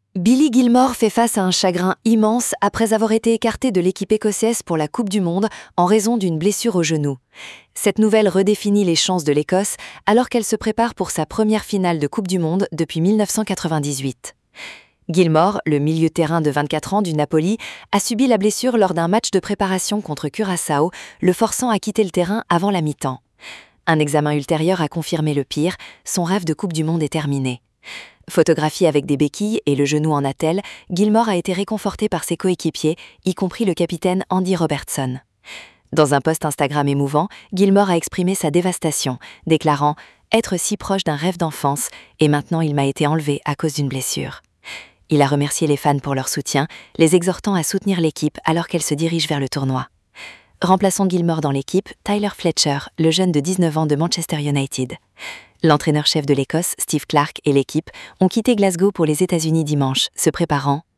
Billy Gilmour fait face à un chagrin immense après avoir été écarté de l'équipe écossaise pour la Coupe du Monde en raison d'une blessure au genou. Cette nouvelle redéfinit les chances de l'Écosse alors qu'elle se prépare pour sa première finale de Coupe du Monde depuis 1998. Gilmour, le milieu-terrain de 24 ans du Napoli, a subi la blessure lors d'un match de préparation contre Curaçao, le forçant à quitter le terrain avant la mi-temps. Un examen ultérieur a confirmé le pire, son rêve de Coupe du Monde est terminé. Photographié avec des béquilles et le genou en attelle, Gilmour a été réconforté par ses coéquipiers, y compris le capitaine Andy Robertson. Dans un post Instagram émouvant, Gilmour a exprimé sa dévastation, déclarant « Être si proche d'un rêve d'enfance, et maintenant il m'a été enlevé à cause d'une blessure ». Il a remercié les fans pour leur soutien, les exhortant à soutenir l'équipe alors qu'elle se dirige vers le tournoi. Remplaçant Gilmour dans l'équipe, Tyler Fletcher, le jeune de 19 ans de Manchester United. L'entraîneur-chef de l'Écosse, Steve Clarke, et l'équipe ont quitté Glasgow pour les États-Unis dimanche, se préparant